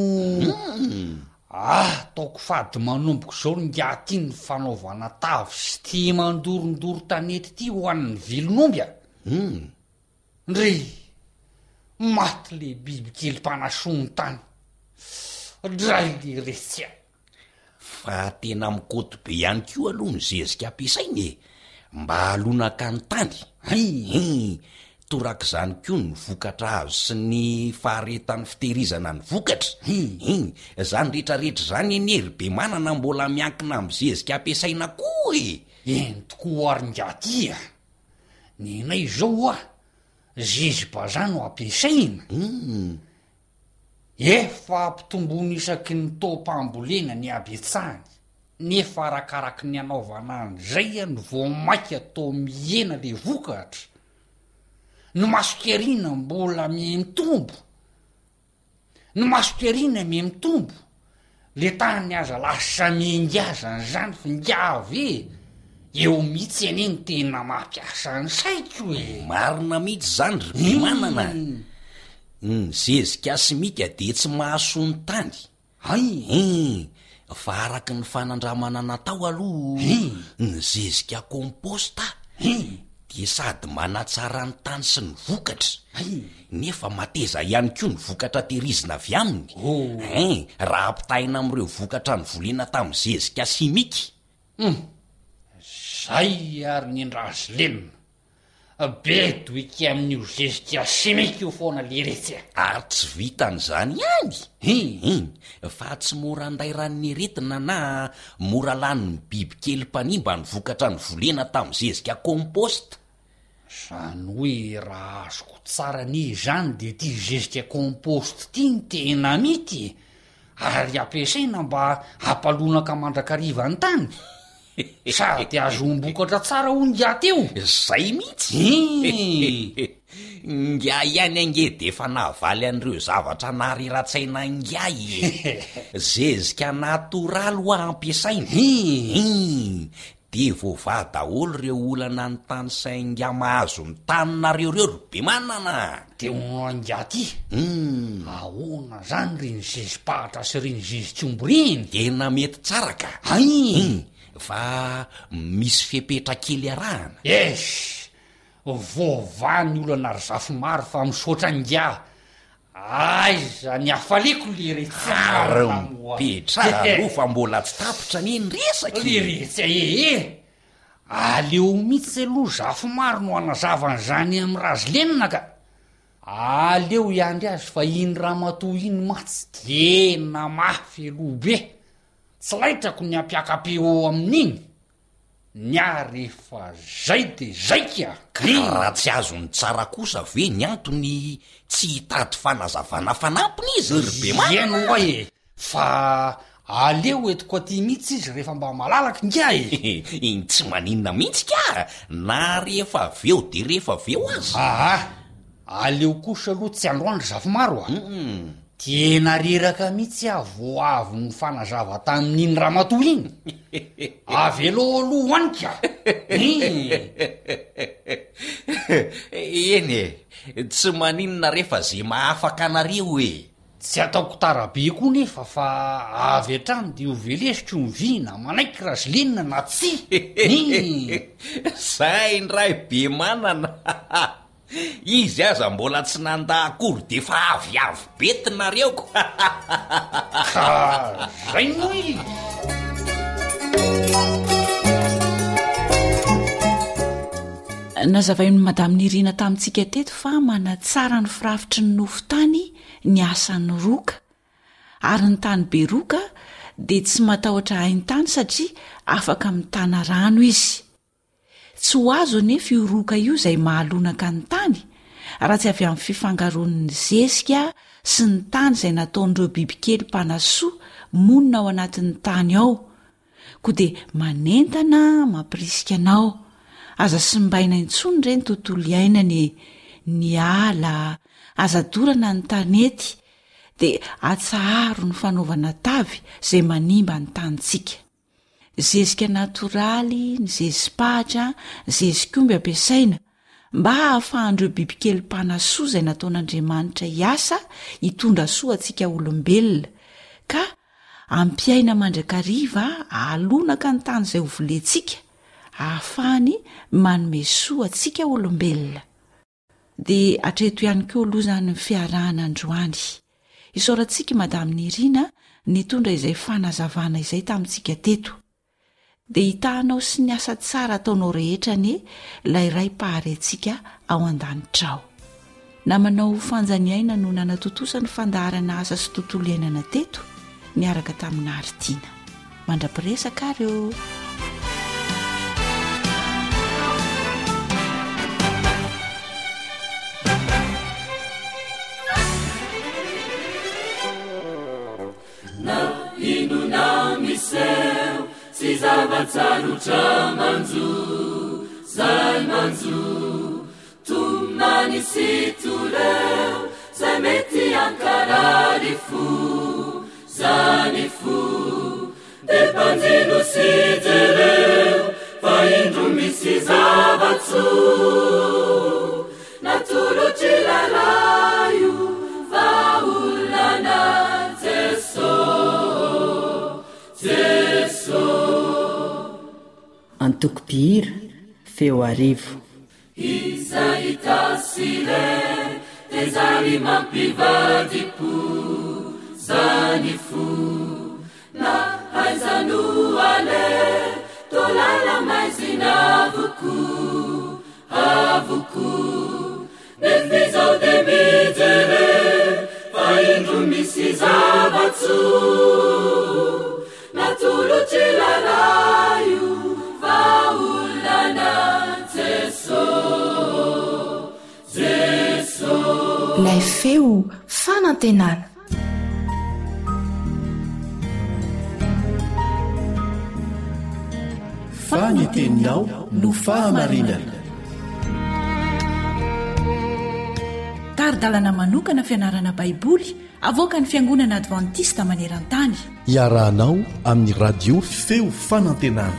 S12: ah taoko fady manomboko zao ngaty ny fanaovana tavy sy ty mandorondoro tanety ty ho an'ny vilon'omby a ndre maty le biby kely mpanasony tany dray le resya
S8: fa tena mikoto be ihany koa aloha ny zezika ampiasainy mba halonaka ny tany toraka izany koa ny vokatra azo sy ny faharetan'ny fitehirizana ny vokatra iny izany rehetrarehetra izany enery be manana mbola miankina amin'ny zezika ampiasaina koa e
S12: eny tokoa aringatia ny nay zao a zezy-bazano ampiasaina efa ampitomboany isaky ny tom-pambolena ny abetsahany nefa arakaraky ny anaovana an'izay a ny voamaika atao miena le vokatra ny masokiarina mbola mihamitombo ny masokiarina mihamitombo le tany aza lasa miingazany zany fa ngiavy e eo mihitsy aneny tena mampiasa ny saiko e
S8: marina mihitsy zany ry be manana ny zezika simika de tsy mahaso ny tany
S12: ay
S8: fa araky ny fanandramana natao aloha ny zezika komposta de sady manatsara ny tany sy ny vokatra nefa mateza ihany koa ny vokatra tehirizina avy aminy raha ampitaina am'ireo vokatra ny volena tamin'ny zezika simika
S12: zay ary ny andrazy lenina bedo iky amin'io zezika simika io foana le retsy
S8: ary tsy vitan'izany ihany fa tsy mora anday ranony aretina na mora lany ny biby kely mpanimba ny vokatra ny volena tamin'ny zezika komposta
S12: zany hoe raha azoko tsara ny zany de ty zezika komposta ty ny tena mity ary ampiasaina mba hampalonaka mandrakariva ny tany sady azo ombokatra tsara ho ngiaty eo
S8: zay mihitsy ngia ihany ange de efa nahavaly an'ireo zavatra nahareratsaina ngiay zezika natoraly ho ampiasaina de voava daholo reo olana ny tany sainga mahazo ny taninareo reo ry be manana
S12: de ono angiaty ahoana zany reny zezi-pahatra sy reny zezi-tsombo reny
S8: tena mety tsara ka
S12: ay
S8: fa misy fepetra kely arahana
S12: es voavany olana ry zafy maro fa misaotra ngia aiza ny afaleko le
S8: retsypetra aloha fa mbola tsy tapitra neny resaka
S12: le retsy ee aleo mihitsy aloha zafy maro no anazavanyzany amin'ny razy lenina ka aleo iandry azy fa iny raha matoa iny matsy tena mafy aloha be tsy laitrako ny ampiakapeo amin'iny ny ary efa zay de zaika
S8: ka raha tsy azo ny tsara kosa ve ny antony tsy hitady fanazavana fanampiny izy ry be
S12: eno oe fa aleo etiko aty mihitsy izy rehefa mba malalaky ngia e
S8: iny tsy maninona mihitsy ka na rehefa aveo de rehefa aveo azy
S12: aha aleo kosa aloha tsy androandry zafy maro a tena reraka mihitsy a vo avy ny fanazava tamin'iny raha matoa iny avy aloha aloha hoanika
S8: eny e tsy maninona rehefa zay mahafaka anareo e
S12: tsy ataoko tarabe koa nefa fa avy atrany de ho velesitro mivina manaiky razy lenina na tsy
S8: zay ndray be manana izy aza mbola tsy nanda akory de fa avyavy betinareoko
S12: ka zay noy
S3: nazavain'ny madamy nirina tamintsika teto fa manatsara ny firafitry ny nofo tany ny asan'ny roka ary ny tany be roka de tsy matahotra hainy tany satria afaka mitana rano izy tsy ho azo nefa io roka io izay mahalonaka ny tany raha tsy avy amin'ny fifangaron'ny zezika sy ny tany izay nataon'ireo bibikely mpanasoa monina ao anatin'ny tany ao koa dia manentana mampirisika anao aza simbaina intsony ireny tontolo iainany ny ala azadorana ny tanety dia atsaharo ny fanaovana tavy izay manimba ny tanyntsika zezika natoraly ny zezi-pahatra zezikomby ampiasaina mba hahafahan'ireo bibikely mpanasoa izay nataon'andriamanitra hiasa hitondra soa antsika olombelona ka ampiaina mandrakariva alonaka ny tany izay hovolentsika ahafahany manome soa antsika olombelona dia atreto ihany koa aloha zany ny fiarahana androany isaorantsika madamy nirina nitondra izay fanazavana izay tamintsika teto dia hitahanao sy ny asa tsara ataonao rehetra ne ilay ray paharentsika ao an-danitrao. Namanao fanjaniaina no nanatotosa ny fandaharana asa sy tontolo iainana teto niaraka tamina Aritiana. Mandrapiresaka reo.
S9: Na inona miseho sy zavatsarotra manjo zay manjo tomany sy toleo zay mety ankarary fo zany fo de mpanjino sy jereo fa indro misy zavatso natolotry lalayo fa olana Jeso Jeso
S13: Antokopihira feo arivo.
S9: Izay tasile tezary mampivadipo zany fo na haizanoale tolala maizina avoko avoko nefizao de mijere fa indro misy zavatso natolotry lalayo fa olana Jeso Jeso.
S2: Ilay feo fanantenana.
S4: Faniteninao no fahamarinana.
S10: Taridalana manokana fianarana baiboly avoaka ny fiangonana advantista maneran-tany.
S4: Iarahanao amin'ny radio feo fanantenana.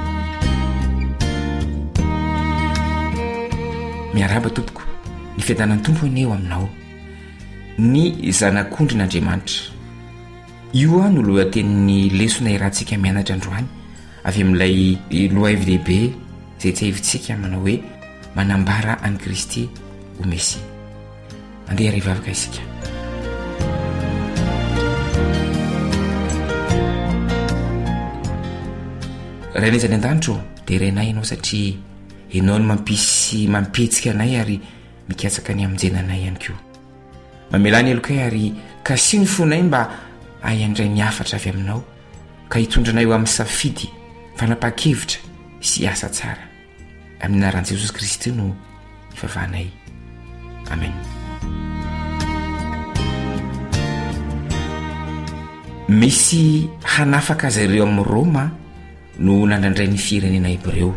S14: Miaraba tompoko, ny fiadanan'ny tompony eo aminao. Ny zanak'Ondrin'Andriamanitra. Io no lohatenin'ny lesona irantsika mianatra androany avy amin'ilay lohahevi lehibe izay tsy hevitsika manao hoe manambara an'i Kristy ho Mesia. Andeha rivavaka isika. Rainezany an-danitro dia rainay ianao satria ianao no mampisy mampetsika anay ary mikatsaka ny amonjenanay ihany koa. Mamelany elokay ary kasiny fonay mba ahandray ny afatra avy aminao ka hitondranay eo amin'ny safidy fanapa-kevitra sy asa tsara. Amin'ny anaran'i Jesosy Kristy no ifavahanay. Amen. Misy hanafaka azy ireo amin'ny Roma no nandrandray ny firenena Hebreo.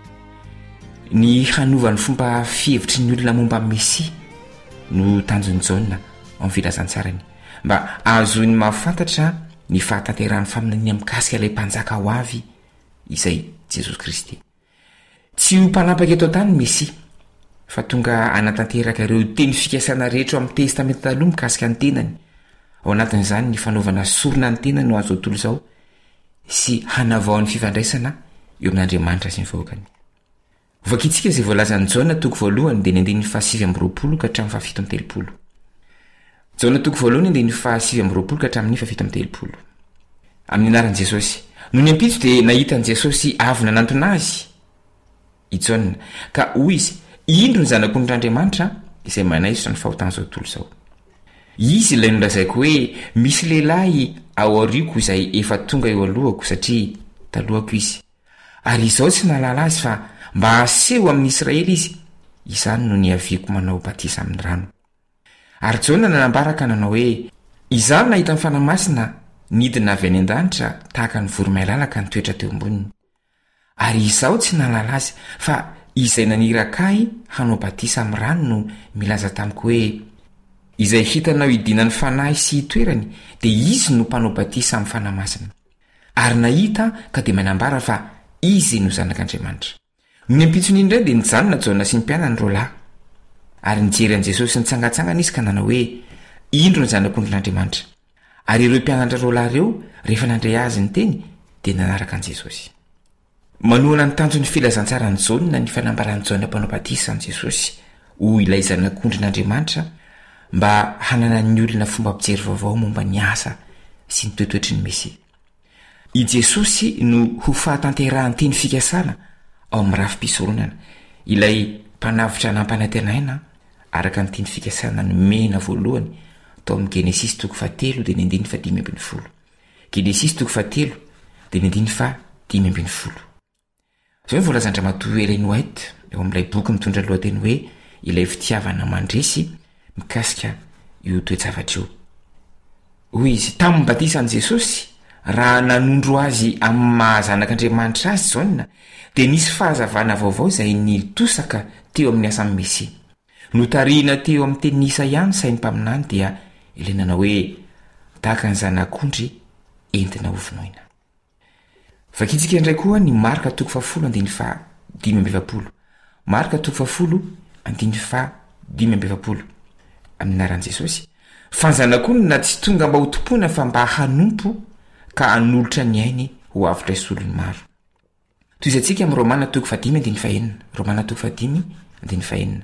S14: Ny hanovany fomba fihevitry ny olona momba Mesia no tanjony Jaona amin'ny filazantsarany mba ahazoany mahafantatra ny fahatanteran'ny faminaniana mikasika ilay mpanjaka ho avy izay Jesosy Kristy. Tsy ho mpanapaka eto an-tany Mesia fa tonga anatanteraka ireo teny fikasana rehetra amin'ny testamenta taloha mikasika ny tenany. Ao anatin'izany ny fanaovana sorona ny tenany no azo tontolo izao sy hanavaon'ny fifandraisana eo amin'Andriamanitra sy ny vahoakany. Vakitsika izay voalazan'ny Jaona toko voalohany dia ny andininy fahasivy amby roapolo ka hatramin'ny fahafito amby telopolo. Jaona toko voalohany andininy fahasivy amby roapolo ka hatramin'ny fahafito amby telopolo. Amin'ny anaran'i Jesosy. No ny ampitso dia nahitan'i Jesosy avy nanantona azy i Jaona ka hoy izy, indro ny zanak'Ondrin'Andriamanitra izay manaiso ny fahotana izao tontolo izao. Izy ilay nolazaiko hoe misy lehilahy ao aoriako izay efa tonga eo alohako satria talohako izy. Ary izao tsy nahalala azy fa mba aseho amin'ny Israely izy. Izany no niaviako manao batisa amin'ny rano. Ary Jaona nanambaraka nanao hoe izany nahita ny fanamasina nidina avy any an-danitra tahaka ny voromailala ny toetra teo amboniny. Ary izao tsy nahalala azy fa izay nanirakahy hanao batisa amin'ny rano no milaza tamiko hoe izay hitanao idinany fanahy sy toerany dia izy no mpanao batisa amin'ny fanamasina. Ary nahita ka dia manambara fa izy no zanak'Andriamanitra. Ny ampitsony indray dia nijanona Jaona sy ny mpianany roa lahy. Ary nijery an'i Jesosy nitsangatsangana izy ka nanao hoe indro ny zanak'Ondrin'Andriamanitra. Ary ireo mpianatra roa lahy ireo rehefa nandray azy ny teny dia nanaraka an'i Jesosy. Manohana ny tanjony filazantsara ny Jaona ny fanambarany Jaona mpanao batisa an'i Jesosy ho ilay zanak'Ondrin'Andriamanitra mba hanana ny olona fomba mpijery vaovao momba ny asa sy ny toetoetry ny Mesia. i jesosy no ho fahatanterahany teny fikasana ao amin'ny rafim-pisoronana ilay mpanavitra nampanantenaina araka ny teny fikasana ny mena voalohany tao amin'ny genesis toko fahatelo dia ny andiny fa dimy ambin'ny folo genesis toko fahatelo dia ny andiny fa dimy ambin'ny folo zao ny voalazandra matoa Ellen White eo amin'ilay boky mitondra lohateny hoe ilay fitiavana mandresy mikasika io toejavatra io hoy izy tamin'ny batisan'i jesosy raha nanondro azy amin'ny mahazanak'Andriamanitra azy zaonna dia nisy fahazavana vaovao izay nitosaka teo amin'ny asan'ny Mesia notarihina teo amin'ny teny Isaia sainy mpaminany dia ilenana hoe tahaka ny zanak'ondry entina ovinoina vakitsika indray koa ny marika toko fahafolo andiny fa dimy amby efapolo marika toko fahafolo andiny fa dimy amby efapolo amin'ny anaran'i Jesosy fa ny zanak'olona tsy tonga mba ho tompoina fa mba hanompo ka hanolotra ny ainy ho avitra isolony maro toy izay tsika amin'ny Romana toko fahadimy andiny fahenina Romana toko fahadimy andiny fahenina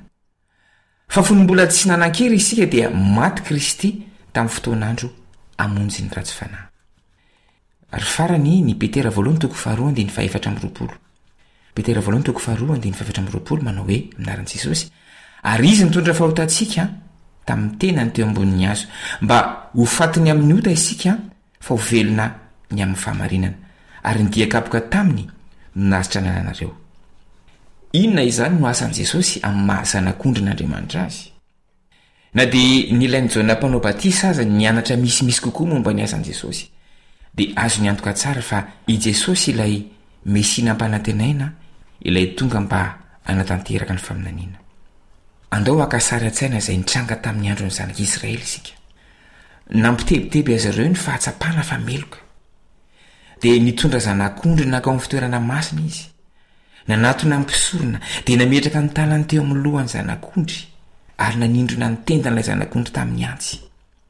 S14: fa fonombola tsy nanan-kery isika dia maty Kristy tamin'ny fotoanandro amonjy ny ratsy fanahy ary farany ny Petera voalohany toko faharoa andiny faefatra amby roapolo Petera voalohany toko faharoa andiny faefatra amby roapolo manao hoe minaran'i Jesosy ary izy mitondra fahotantsika tamin'ny tenany teo ambonin'ny hazo mba ho fatiny amin'ny ota isika fa ho velona ny amin'ny fahamarinana ary ny diakapoka taminy no nahazitra nananareo inona izany no asan'i Jesosy amin'ny mahazanak'ondrin'Andriamanitra azy na dia nilain'ny Jona mpanao batisa aza nianatra misimisy kokoa momba ny asan'i Jesosy dia azo ny antoka tsara fa i Jesosy ilay Mesia nampanantenaina ilay tonga mba anatanteraka ny faminaniana andao akasary an-tsaina izay nitranga tamin'ny andron'ny zanak'Israely isika nampitebiteby azy ireo ny fahatsapana fa meloka dia nitondra zanak'ondry nakao amin'ny fitoerana masina izy nanatona mpisorona dia nametraka ny tanany teo amin'ny lohany zanak'ondry ary nanindrona ny tendan'ilay zanak'ondry tamin'ny antsy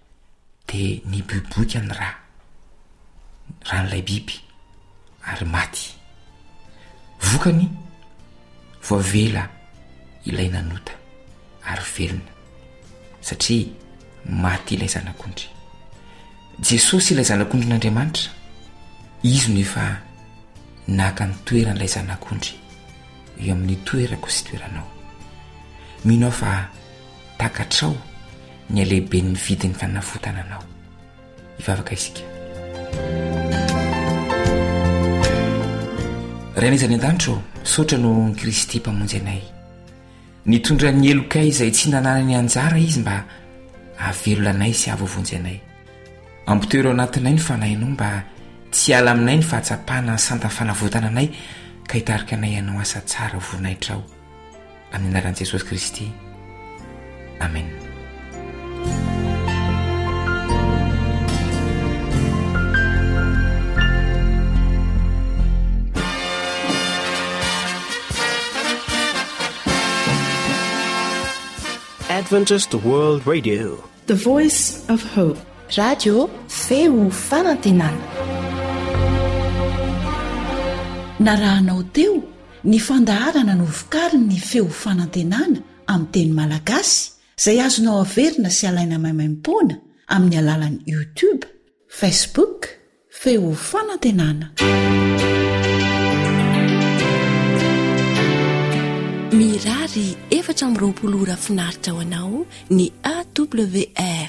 S14: dia niboiboika ny ra ran'ilay biby ary maty vokany voavela ilay nanota ary velona satria maty ilay zanak'ondry Jesosy ilay zanak'ondrin'Andriamanitra izy no efa naka ny toeran'ilay zanak'ondry eo amin'ny toerako sy toeranao mino fa takatrao ny alehibe ny vidiny fanafotana anao ivavaka isika Rain'izany an-danitro sotra no ny Kristy mpamonjy anay nitondra ny elokay izay tsy nananany anjara izy mba havelona anay sy havovonjy anay ampitoero anatinay ny fanahinao mba tsy ala aminay ny fahatsapana ny santany fanavotana anay ka hitarika anay anao asa tsara voninahitra ao amin'ny anaran'i Jesosy Kristy amen
S15: Adventist World Radio,
S2: the voice of hope. Radio feo fanantenana.
S3: Narahanao teo ny fandaharana no vokariny ny feo fanantenana amin'ny teny malagasy izay azonao averina sy alaina maimaimpoana amin'ny alalan'ny YouTube, Facebook, feo fanantenana.
S2: Mirary efatra amby roapolo ora finaritra ho anao ny A W R